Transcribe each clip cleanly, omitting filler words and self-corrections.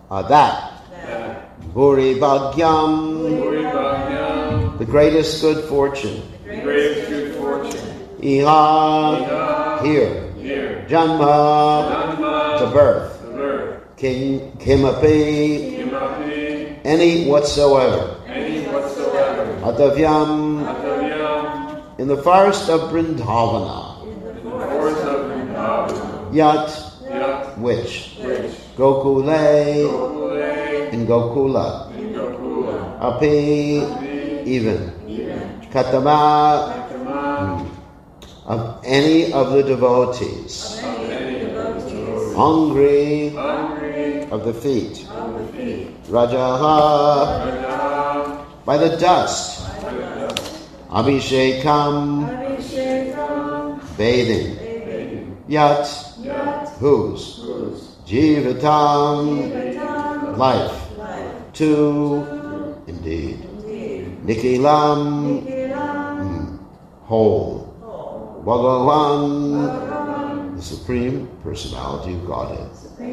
That. Bhuri Bhagyam. The greatest good fortune. Iha. Here. Janma. The birth. Kimapi. Any whatsoever. Atavyam. In the forest of Vrindavana. Yat. Which? Gokule. In Gokula. Api. Even. Katama. Of any of the devotees. Hungry. Of the feet. Rajaha. By the dust. Abhishekam. Bathing. Yat. Whose? Jivatam. Life. Two. Indeed. Nikilam. Whole. Bhagavan. The Supreme Personality of Godhead.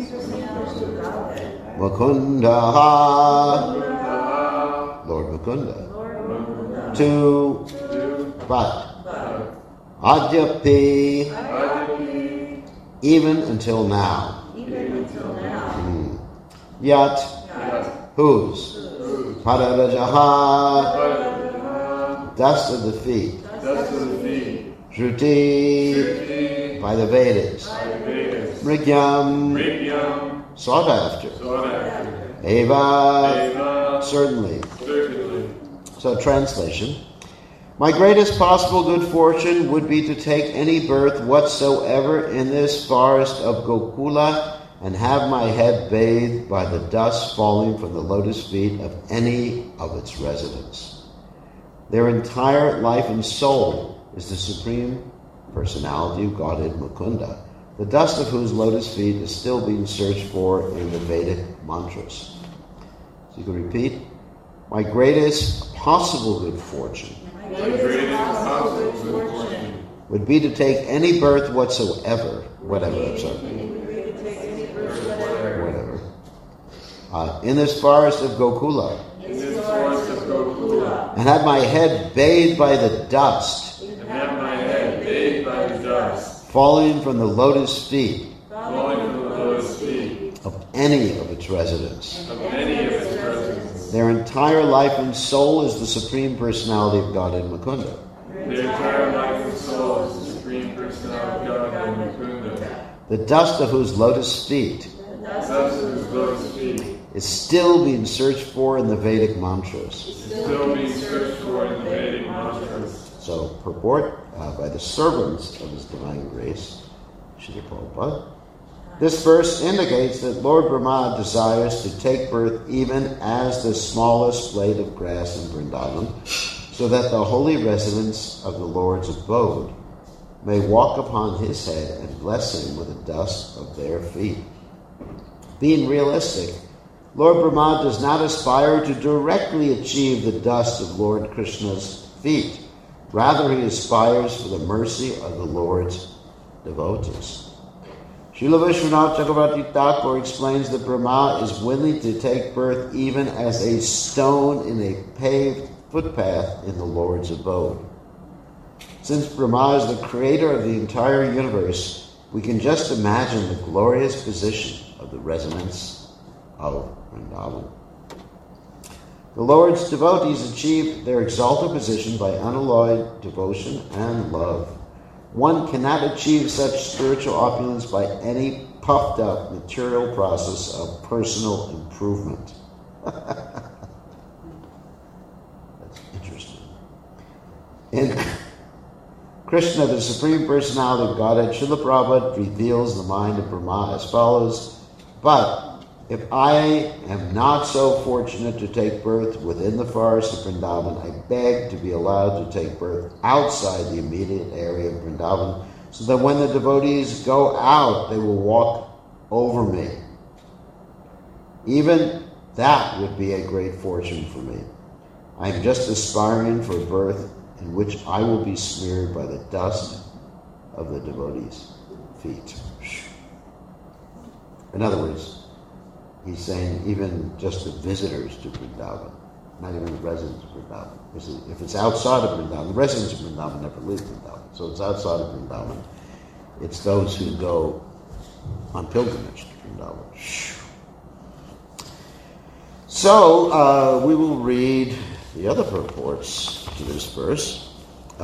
Mukundaha. Lord Mukunda. Two. But. Adyapi. Even until now. Yat. Whose? Padarajaha. Dust of the feet. Shruti. By the Vedas. Mrigyam. Sought after. Eva. Certainly. So translation. My greatest possible good fortune would be to take any birth whatsoever in this forest of Gokula and have my head bathed by the dust falling from the lotus feet of any of its residents. Their entire life and soul is the Supreme Personality of Godhead Mukunda, the dust of whose lotus feet is still being searched for in the Vedic mantras. So you can repeat, my greatest possible good fortune would be to take any birth whatsoever, in this forest of Gokula, and have my head bathed by the dust, falling from the lotus feet of any of its residents. Their entire life and soul is the Supreme Personality of Godhead Mukunda. The dust of whose lotus feet is still being searched for in the Vedic mantras. So, purport by the servants of His Divine Grace, Srila Prabhupada. This verse indicates that Lord Brahma desires to take birth even as the smallest blade of grass in Vrindavan, so that the holy residents of the Lord's abode may walk upon His head and bless Him with the dust of their feet. Being realistic, Lord Brahma does not aspire to directly achieve the dust of Lord Krishna's feet. Rather, he aspires for the mercy of the Lord's devotees. Srila Vishwanath Chakravarti Thakur explains that Brahma is willing to take birth even as a stone in a paved footpath in the Lord's abode. Since Brahma is the creator of the entire universe, we can just imagine the glorious position of the residents of Vrindavan. The Lord's devotees achieve their exalted position by unalloyed devotion and love. One cannot achieve such spiritual opulence by any puffed up material process of personal improvement. That's interesting. In Krishna, the Supreme Personality of Godhead, Srila Prabhupada reveals the mind of Brahma as follows: but if I am not so fortunate to take birth within the forest of Vrindavan, I beg to be allowed to take birth outside the immediate area of Vrindavan, so that when the devotees go out, they will walk over me. Even that would be a great fortune for me. I am just aspiring for a birth in which I will be smeared by the dust of the devotees' feet. In other words, He's saying even just the visitors to Vrindavan, not even the residents of Vrindavan. If it's outside of Vrindavan, the residents of Vrindavan never leave Vrindavan, so it's outside of Vrindavan. It's those who go on pilgrimage to Vrindavan. So we will read the other purports to this verse,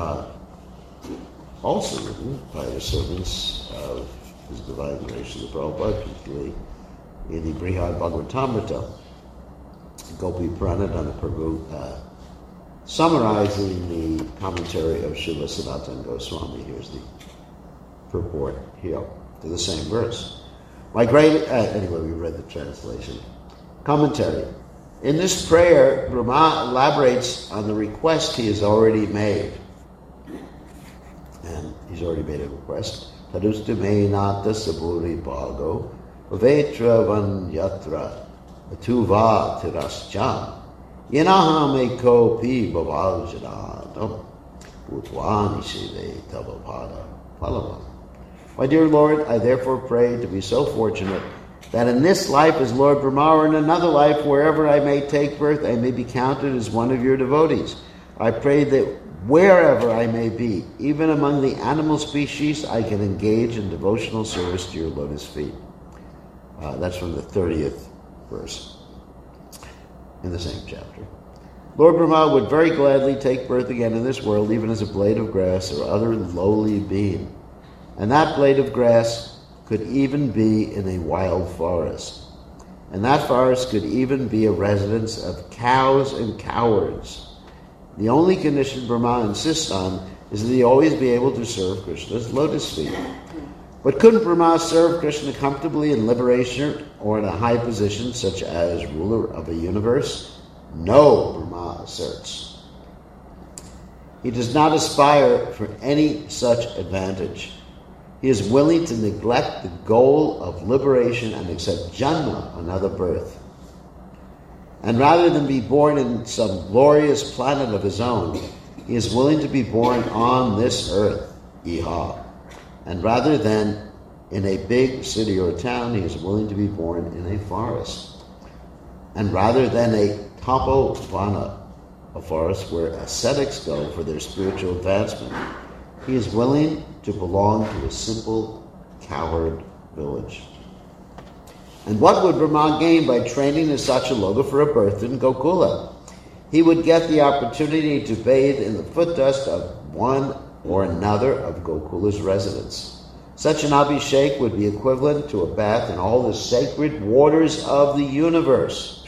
also written by the servants of His Divine Grace the Prabhupada, particularly in the Brihad Bhagavatamrita, Gopi Pranadhana Prabhu, summarizing the commentary of Srila Sanatana Goswami. Here's the purport here to the same verse. Anyway, we read the translation. Commentary. In this prayer, Brahma elaborates on the request he has already made. And he's already made a request. Tadustu me nata saburi bhago vetra van yatra atuva tirascha yanaham eko pi bhaval janadam utwani sive tavapada palavam. My dear Lord, I therefore pray to be so fortunate that in this life as Lord Brahma, or in another life, wherever I may take birth, I may be counted as one of your devotees. I pray that wherever I may be, even among the animal species, I can engage in devotional service to your lotus feet. That's from the 30th verse in the same chapter. Lord Brahma would very gladly take birth again in this world, even as a blade of grass or other lowly being. And that blade of grass could even be in a wild forest. And that forest could even be a residence of cows and cowards. The only condition Brahma insists on is that he always be able to serve Krishna's lotus feet. But couldn't Brahma serve Krishna comfortably in liberation or in a high position such as ruler of a universe? No, Brahma asserts. He does not aspire for any such advantage. He is willing to neglect the goal of liberation and accept Janma, another birth. And rather than be born in some glorious planet of his own, he is willing to be born on this earth, Iha. And rather than in a big city or town, he is willing to be born in a forest. And rather than a tapovana, a forest where ascetics go for their spiritual advancement, he is willing to belong to a simple coward village. And what would Brahma gain by training as Satyaloka for a birth in Gokula? He would get the opportunity to bathe in the foot dust of one or another of Gokula's residents. Such an abhishek would be equivalent to a bath in all the sacred waters of the universe.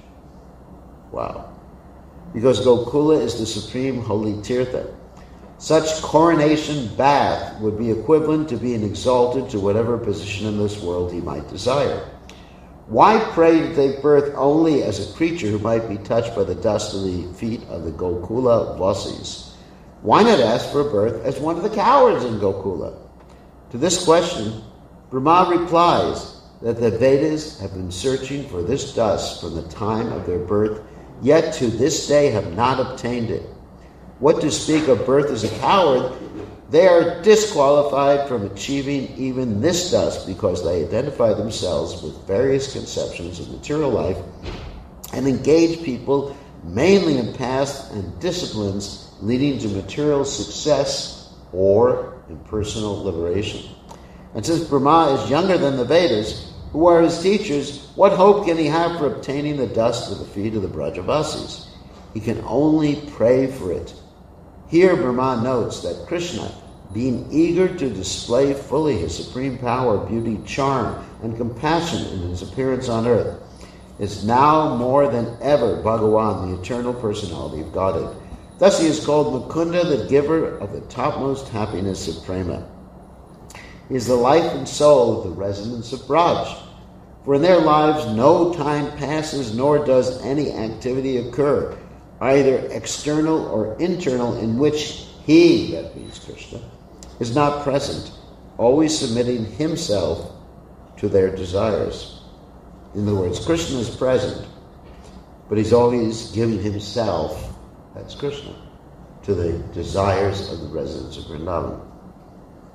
Wow. Because Gokula is the supreme holy tirtha. Such coronation bath would be equivalent to being exalted to whatever position in this world he might desire. Why pray to take birth only as a creature who might be touched by the dust of the feet of the Gokula Vasis? Why not ask for a birth as one of the cowards in Gokula? To this question, Brahma replies that the Vedas have been searching for this dust from the time of their birth, yet to this day have not obtained it. What to speak of birth as a coward, they are disqualified from achieving even this dust because they identify themselves with various conceptions of material life and engage people mainly in paths and disciplines leading to material success or in personal liberation. And since Brahma is younger than the Vedas, who are his teachers, what hope can he have for obtaining the dust of the feet of the Brajavasis? He can only pray for it. Here Brahma notes that Krishna, being eager to display fully his supreme power, beauty, charm, and compassion in his appearance on earth, is now more than ever Bhagavan, the eternal personality of Godhead. Thus he is called Mukunda, the giver of the topmost happiness of prema. He is the life and soul of the residents of Braj. For in their lives no time passes, nor does any activity occur, either external or internal, in which he, that means Krishna, is not present, always submitting himself to their desires. In other words, Krishna is present, but he's always giving himself, that's Krishna, to the desires of the residents of Vrindavan.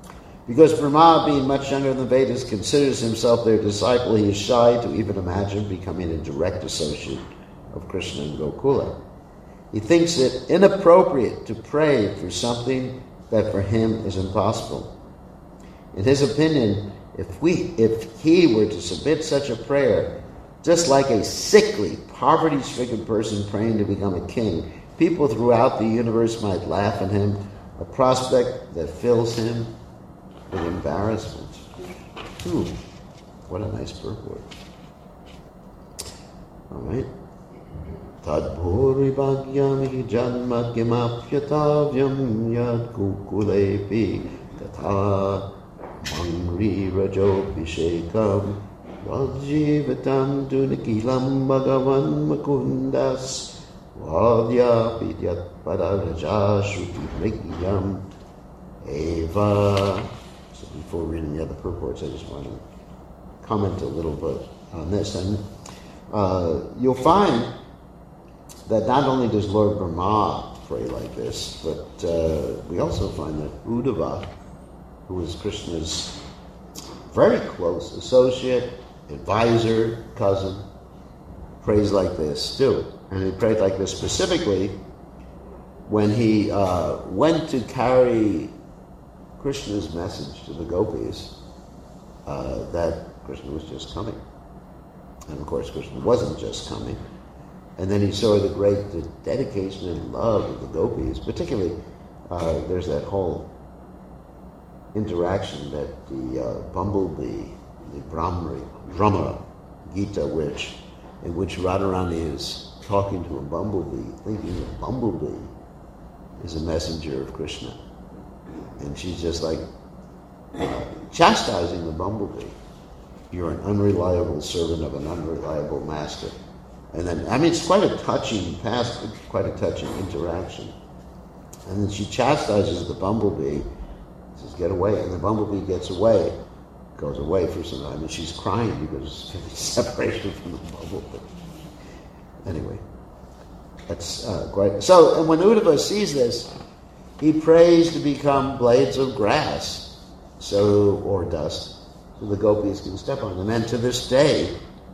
Because Brahma, being much younger than the Vedas, considers himself their disciple, he is shy to even imagine becoming a direct associate of Krishna and Gokula. He thinks it inappropriate to pray for something that for him is impossible. In his opinion, if he were to submit such a prayer, just like a sickly, poverty-stricken person praying to become a king, people throughout the universe might laugh at him, a prospect that fills him with embarrassment. Ooh, what a nice purport. All right. Tadbhuri bhagyami janma kimapyatavyam yad kukulepi tatha mangri rajobhishekam vajjivatam dunikilam bhagavan makundas vadya vidyat padaraja shruti mrigyam eva. So before reading the other purports, I just want to comment a little bit on this. And you'll find that not only does Lord Brahma pray like this, but we also find that Uddhava, who is Krishna's very close associate, advisor, cousin, prays like this too. And he prayed like this specifically when he went to carry Krishna's message to the gopis that Krishna was just coming. And of course, Krishna wasn't just coming. And then he saw the great dedication and love of the gopis. Particularly, there's that whole interaction that the bumblebee, the Brahma Gita, in which Radharani is talking to a bumblebee, thinking a bumblebee is a messenger of Krishna. And she's just like chastising the bumblebee. You're an unreliable servant of an unreliable master. And then, it's quite a touching interaction. And then she chastises the bumblebee, says, get away. And the bumblebee gets away, goes away for some time, and she's crying because of the separation from the bumblebee. Anyway, that's quite... So, and when Uddhava sees this, he prays to become blades of grass, or dust, so the gopis can step on them. And to this day,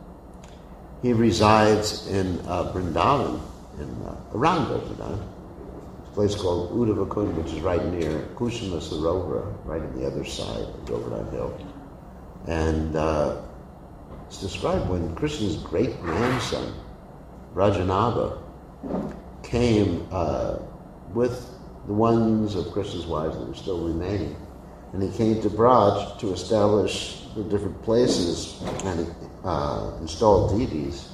he resides in Vrindavan, around Govardhan, a place called Uddhava Kund, which is right near Kushima Sarovar, right on the other side of Govardhan Hill. And it's described when Krishna's great-grandson, Rajanabha, came with the ones of Krishna's wives that were still remaining. And he came to Braj to establish the different places and install deities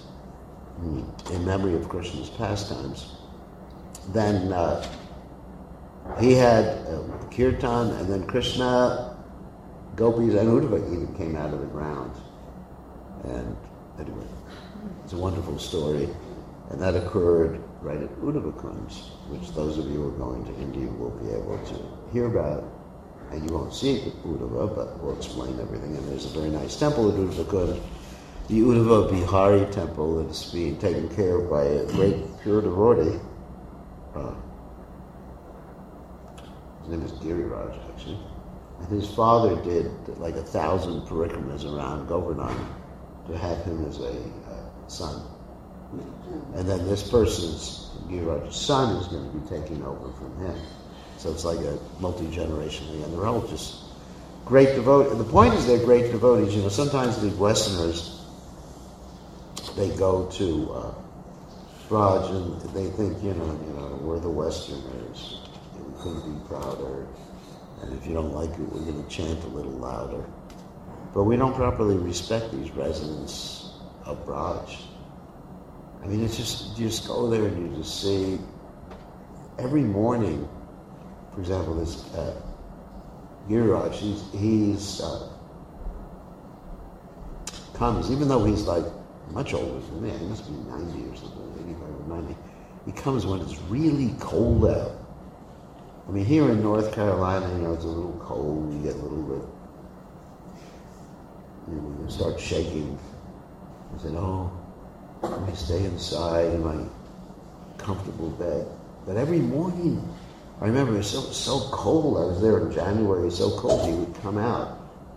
in memory of Krishna's pastimes. Then he had Kirtan, and then Krishna, gopis, and Uddhava even came out of the ground. And anyway, it's a wonderful story. And that occurred right at Uddhava Kund, which those of you who are going to India will be able to hear about. And you won't see it at Uddhava, but we'll explain everything. And there's a very nice temple at Uddhava Kund, the Uddhava Bihari temple, that's being taken care of by a great pure devotee. His name is Giriraj, actually. And his father did like 1,000 parikramas around Govardhan to have him as a son. And then this person's, Giriraj's son, is going to be taking over from him. So it's like a multi-generational, and they're all just great devotees. And the point is they're great devotees. You know, sometimes these Westerners, they go to Braj and they think, you know, we're the Westerners. We couldn't be prouder. And if you don't like it, we're going to chant a little louder. But we don't properly respect these residents of Braj. I mean, it's just, you just go there and you just see every morning. For example, this Giriraj, he's comes, even though he's like much older than me, he must be 90 or something, 85 or 90. He comes when it's really cold out. I mean, here in North Carolina, you know, it's a little cold, you get a little bit, you start shaking. I said, let me stay inside in my comfortable bed. But every morning, I remember it was so cold. I was there in January. It was so cold. He would come out,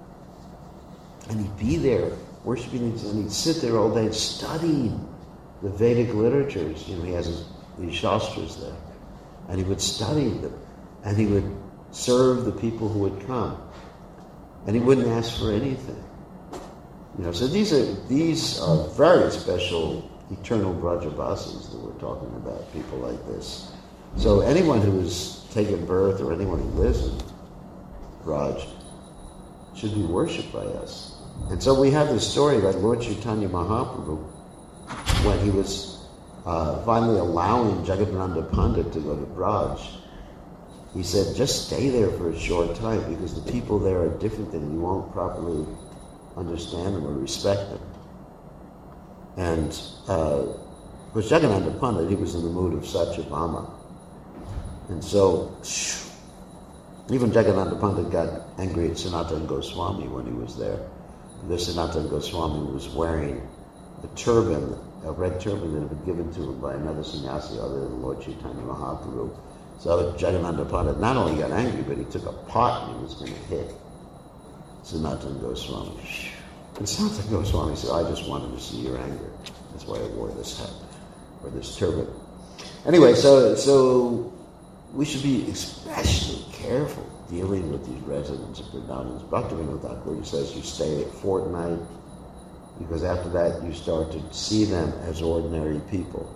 and he'd be there worshiping, and he'd sit there all day studying the Vedic literatures. He has these shastras there, and he would study them, and he would serve the people who would come, and he wouldn't ask for anything. So these are very special eternal Brajavasis that we're talking about, people like this. So anyone who has taken birth or anyone who lives in Braj should be worshipped by us. And so we have this story about Lord Chaitanya Mahaprabhu when he was finally allowing Jagadananda Pandit to go to Braj. He said, just stay there for a short time because the people there are different and you won't properly understand them or respect them. And with Jagadananda Pandit, he was in the mood of Satyabhama. And so even Jagadananda Pandit got angry at Sanatana Goswami when he was there, because Sanatana Goswami was wearing a turban, a red turban that had been given to him by another sannyasi other than Lord Chaitanya Mahaprabhu. So Jagadananda Pandit not only got angry, but he took a pot and he was going to hit Sanatana Goswami. And Sanatana Goswami said, I just wanted to see your anger. That's why I wore this hat, or this turban. Anyway, so we should be especially careful dealing with these residents of Vrindavan. Bhaktivinoda Thakur says you stay a fortnight, because after that you start to see them as ordinary people.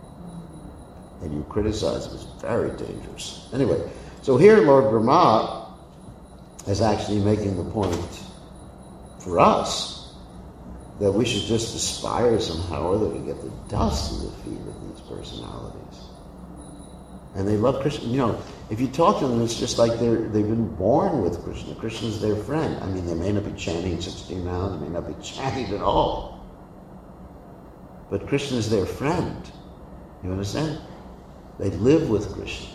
And you criticize them. It's very dangerous. Anyway, so here Lord Brahma is actually making the point for us that we should just aspire somehow or other to get the dust of the feet of these personalities. And they love Krishna. If you talk to them, it's just like they've been born with Krishna. Krishna's their friend. I mean, they may not be chanting 16 rounds, they may not be chanting at all. But Krishna's their friend. You understand? They live with Krishna.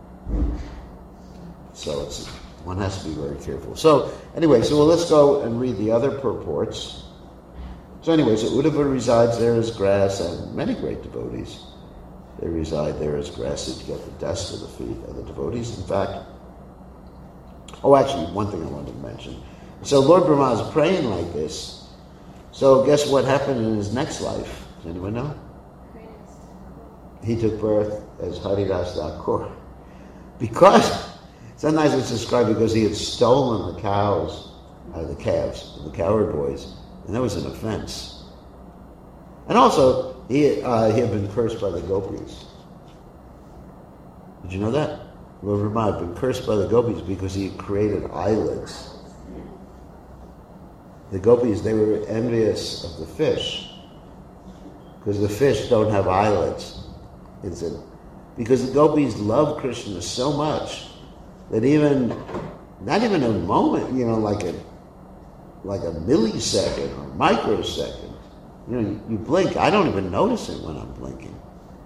So one has to be very careful. So anyway, let's go and read the other purports. So anyway, so Uddhava resides there as grass, and many great devotees, they reside there as grass to get the dust of the feet of the devotees. In fact, actually, one thing I wanted to mention. So Lord Brahma is praying like this. So guess what happened in his next life? Does anyone know? He took birth as Haridas Thakur. Because, sometimes it's described because he had stolen the calves, the calves, the cowherd boys, and that was an offense. And also, he had been cursed by the gopis. Did you know that? Lord Brahma had been cursed by the gopis because he had created islets. The gopis, they were envious of the fish because the fish don't have eyelids. Because the gopis love Krishna so much that not even a moment, like a millisecond or microsecond, you blink. I don't even notice it when I'm blinking.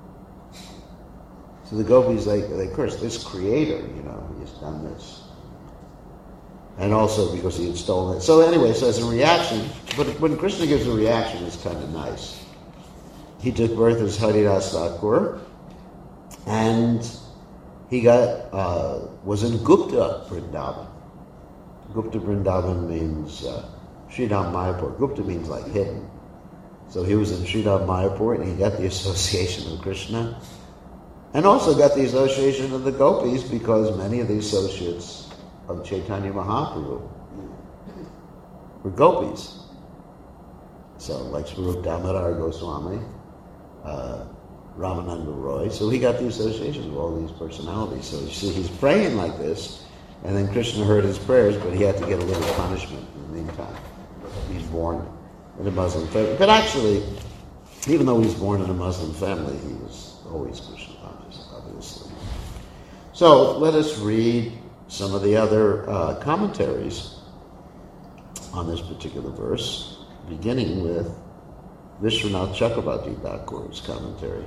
So the gopis, they curse this creator, he's done this. And also because he had stolen it. So anyway, so as a reaction, but when Krishna gives a reaction, it's kind of nice. He took birth as Haridas Thakur, and he was in Gupta Vrindavan. Gupta Vrindavan means Sridham Mayapur. Gupta means like hidden. So he was in Sridham Mayapur, and he got the association of Krishna, and also got the association of the gopis, because many of the associates of Chaitanya Mahaprabhu were gopis. So like Swarup Damodar Goswami, Ramananda Roy. So he got the association of all these personalities. So you see, he's praying like this, and then Krishna heard his prayers, but he had to get a little punishment in the meantime. He's born in a Muslim family. But actually, even though he was born in a Muslim family, he was always Krishna conscious, obviously. So let us read some of the other commentaries on this particular verse, beginning with Vishwanath Chakravarti Thakur's commentary.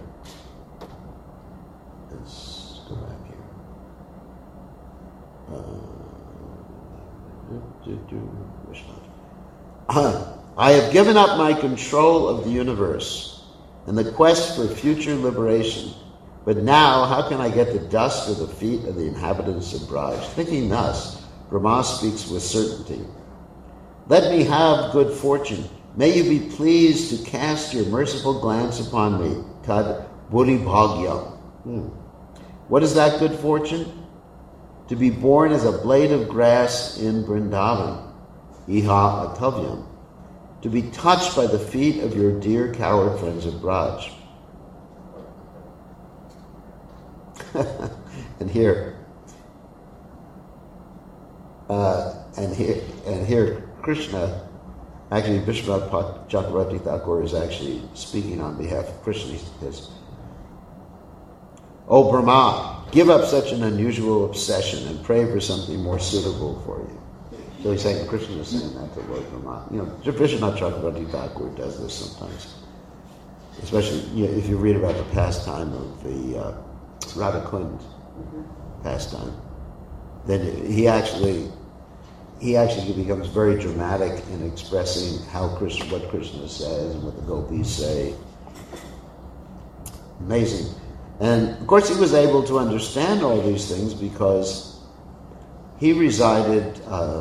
Let's go back here. I have given up my control of the universe and the quest for future liberation But now, how can I get the dust of the feet of the inhabitants of Braj? Thinking thus, Brahma speaks with certainty. Let me have good fortune. May you be pleased to cast your merciful glance upon me. Tad Buddhi Bhagyam. What is that good fortune? To be born as a blade of grass in Vrindavan. Iha Atavyam. To be touched by the feet of your dear coward friends of Braj. and here Krishna, actually Vishwanath Chakravarti Thakur is actually speaking on behalf of Krishna. He says, "O Brahma, give up such an unusual obsession and pray for something more suitable for you." So he's saying, Krishna is saying that to Lord Brahma. Vishwanath Chakravarti Thakur does this sometimes, especially if you read about the pastime of the Radha Kund pastime, then he actually becomes very dramatic in expressing what Krishna says and what the gopis say. Amazing. And of course he was able to understand all these things because he resided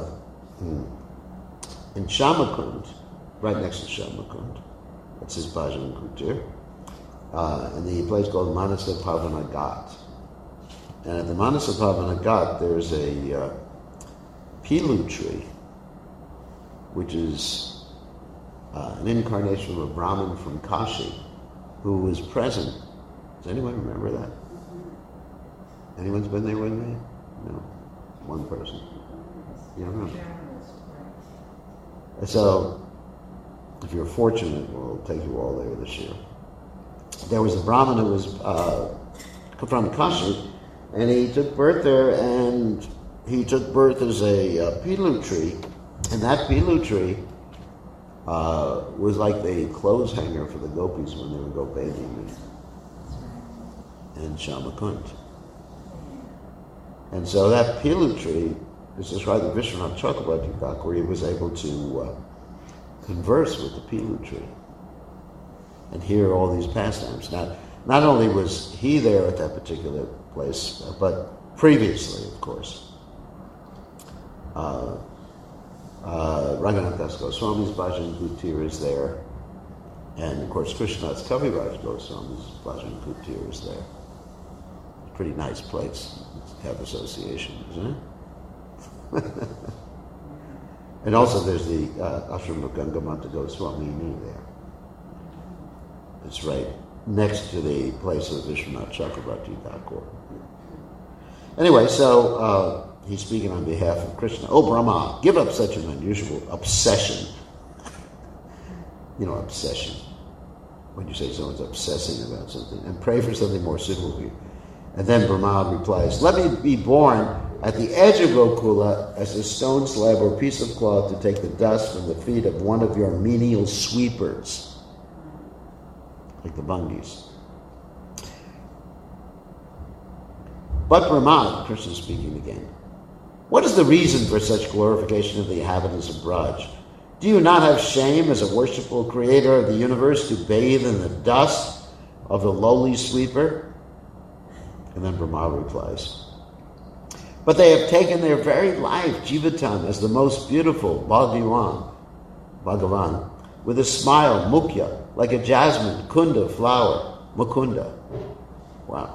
in Shamakund, right next to Shamakund. That's his Bhajan Kutir. And the place called Manasa Pavana Ghat. And at the Manasa Pavana Ghat, there's a pilu tree, which is an incarnation of a Brahmin from Kashi who was present. Does anyone remember that? Anyone's been there with me? No. One person. You don't know? So, if you're fortunate, we'll take you all there this year. There was a Brahmin who was from Kashi, and he took birth there, and he took birth as a pilu tree, and that pilu tree was like the clothes hanger for the gopis when they would go bathing in Shamakund. And so that pilu tree is described in Vishwanath Chakravarti Thakur, where he was able to converse with the pilu tree and hear all these pastimes. Now, not only was he there at that particular place, but previously, of course, Ranganath Das Goswami's Bhajan Kutir is there, and of course Krishnadas Kaviraj Goswami's Bhajan Kutir is there. Pretty nice place to have association, isn't it? And also there's the ashram of Gangamata Goswamini there. It's right next to the place of Vishwanath Chakravarti Thakur. Anyway, so he's speaking on behalf of Krishna. Oh, Brahma, give up such an unusual obsession. Obsession. When you say someone's obsessing about something, and pray for something more suitable for you. And then Brahma replies, let me be born at the edge of Gokula as a stone slab or piece of cloth to take the dust from the feet of one of your menial sweepers, like the Bungis. But Brahma, Krishna speaking again, what is the reason for such glorification of the inhabitants of Braj? Do you not have shame as a worshipful creator of the universe to bathe in the dust of the lowly sweeper? And then Brahma replies, but they have taken their very life, Jivatam, as the most beautiful, Bhagavan, with a smile, Mukya, like a jasmine, Kunda flower, Mukunda. Wow.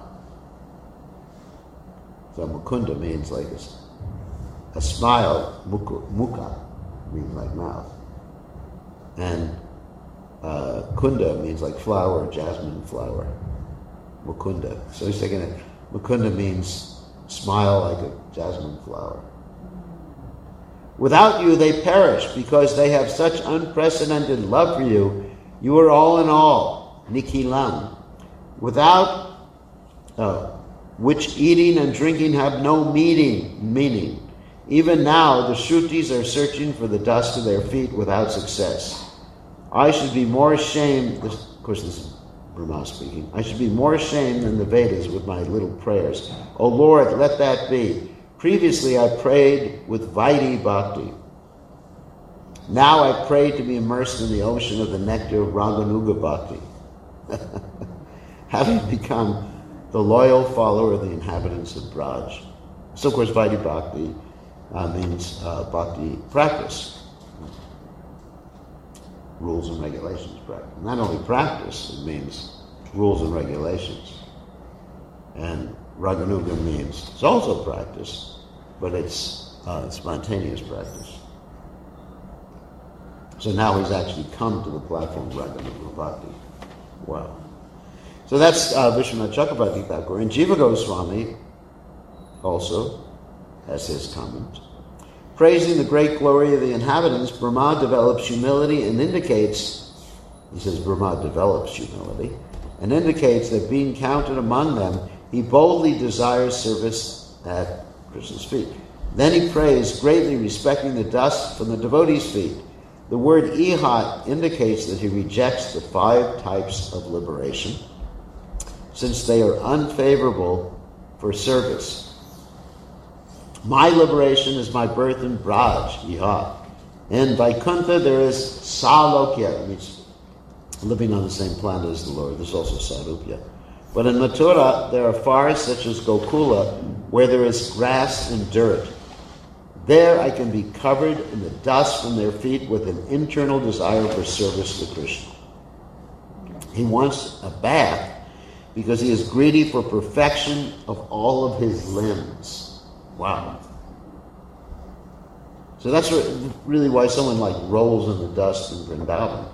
So Mukunda means like a smile, Mukha means like mouth. And Kunda means like flower, jasmine flower. Mukunda. So he's taking it. Mukunda means smile like a jasmine flower. Without you, they perish because they have such unprecedented love for you. You are all in all, Nikilam. Without which eating and drinking have no meaning. Even now, the Shrutis are searching for the dust of their feet without success. I should be more ashamed. Of course, this is Brahma speaking. I should be more ashamed than the Vedas with my little prayers. O Lord, let that be. Previously I prayed with Vaidhi Bhakti. Now I pray to be immersed in the ocean of the nectar of Raganuga Bhakti. Having become the loyal follower of the inhabitants of Braj. So, of course, Vaidhi Bhakti means bhakti practice. Rules and regulations practice. Not only practice, it means rules and regulations. And Raganuga means it's also practice, but it's spontaneous practice. So now he's actually come to the platform of Raganuga Bhakti. Wow. So that's Vishwanath Chakravarti Thakur. And Jiva Goswami also has his comment. Praising the great glory of the inhabitants, Brahma develops humility and indicates, he says Brahma develops humility, and indicates that being counted among them, he boldly desires service at Krishna's feet. Then he prays, greatly respecting the dust from the devotees' feet. The word iha indicates that he rejects the 5 types of liberation, since they are unfavorable for service. My liberation is my birth in Braj, iha. In Vaikuntha there is salokya, it means living on the same planet as the Lord. There's also sarupya. But in Mathura there are forests such as Gokula, where there is grass and dirt. There I can be covered in the dust from their feet with an internal desire for service to Krishna. He wants a bath because he is greedy for perfection of all of his limbs. Wow. So that's really why someone like rolls in the dust in Vrindavan.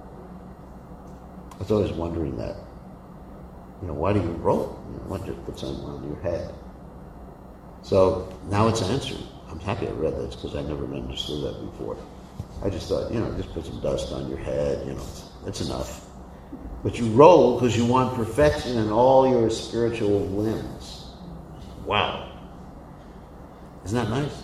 I was always wondering that. Why do you roll? Why don't you put something on your head? So now it's answered. I'm happy I read this because I never understood that before. I just thought, just put some dust on your head, that's enough. But you roll because you want perfection in all your spiritual limbs. Wow. Isn't that nice?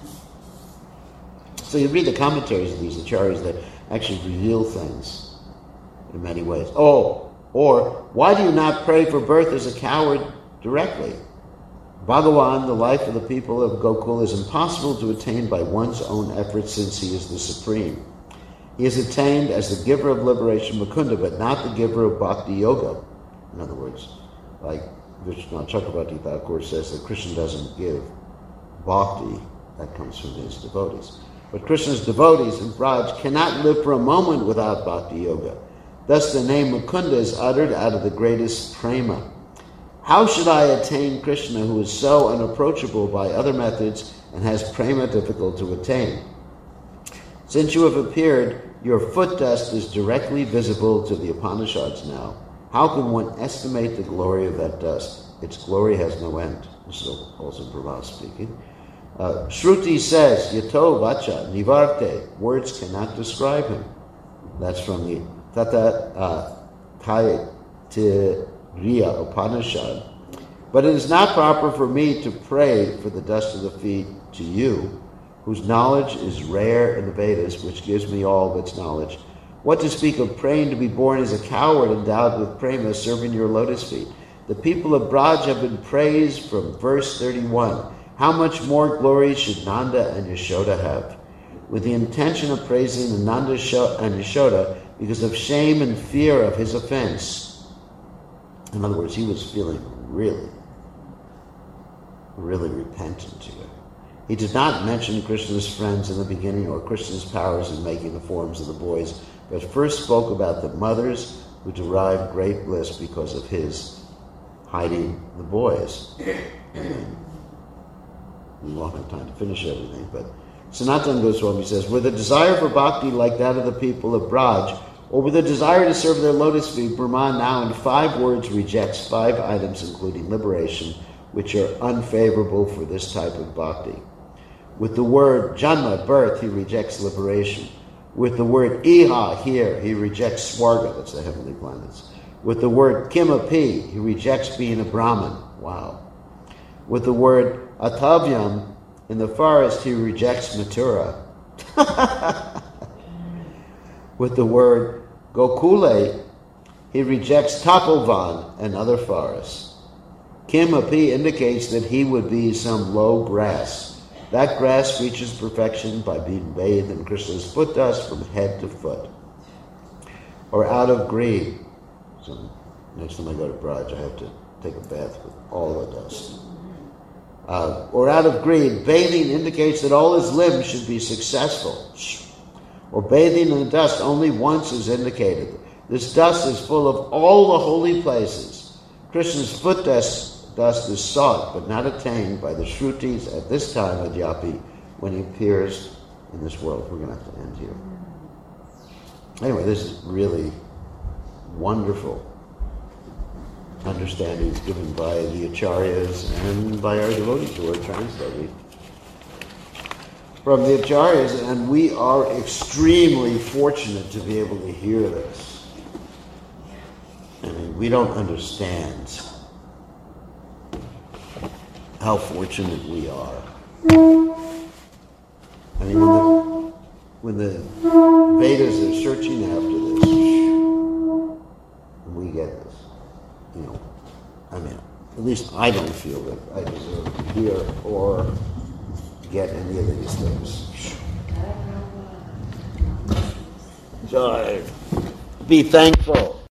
So you read the commentaries of these acharyas that actually reveal things in many ways. Or why do you not pray for birth as a coward directly? Bhagavan, the life of the people of Gokul, is impossible to attain by one's own efforts since he is the supreme. He is attained as the giver of liberation, Mukunda, but not the giver of bhakti yoga. In other words, like Vishwanath Chakravarti Thakur says that Krishna doesn't give bhakti, that comes from his devotees. But Krishna's devotees in Braj cannot live for a moment without bhakti yoga. Thus the name Mukunda is uttered out of the greatest prema. How should I attain Krishna, who is so unapproachable by other methods and has prema difficult to attain? Since you have appeared, your foot dust is directly visible to the Upanishads now. How can one estimate the glory of that dust? Its glory has no end. This is also Brahma speaking. Shruti says, Yato vacha nivarte. Words cannot describe him. That's from the Tata Taittiriya Upanishad. But it is not proper for me to pray for the dust of the feet to you, whose knowledge is rare in the Vedas, which gives me all of its knowledge. What to speak of praying to be born as a coward endowed with prema, serving your lotus feet? The people of Braj have been praised from verse 31. How much more glory should Nanda and Yashoda have? With the intention of praising Nanda and Yashoda because of shame and fear of his offense. In other words, he was feeling really repentant here. He did not mention Krishna's friends in the beginning or Krishna's powers in making the forms of the boys, but first spoke about the mothers who derived great bliss because of his hiding the boys. We won't have time to finish everything, but Sanatana Goswami says, with a desire for bhakti like that of the people of Braj, or with a desire to serve their lotus feet, Brahma now in 5 words rejects 5 items, including liberation, which are unfavorable for this type of bhakti. With the word janma, birth, he rejects liberation. With the word iha, here, he rejects swarga, that's the heavenly planets. With the word kimapi, he rejects being a Brahmin. Wow. With the word atavyam, in the forest, he rejects Mathura. With the word Gokule, he rejects Tapovan and other forests. Kimapi indicates that he would be some low grass. That grass reaches perfection by being bathed in Krishna's foot dust from head to foot. Or out of greed. So next time I go to Braj, I have to take a bath with all the dust. Or out of greed, bathing indicates that all his limbs should be successful. Or bathing in the dust only once is indicated. This dust is full of all the holy places. Krishna's foot dust is sought but not attained by the Shrutis at this time of Yapi when he appears in this world. We're going to have to end here. Anyway, this is really wonderful understandings given by the Acharyas and by our devotees who are translating from the Acharyas, and we are extremely fortunate to be able to hear this. I mean, we don't understand how fortunate we are. I mean, when the Vedas are searching after this, we get this. You know, I mean, at least I don't feel that I deserve to hear or get any of these things. So be thankful.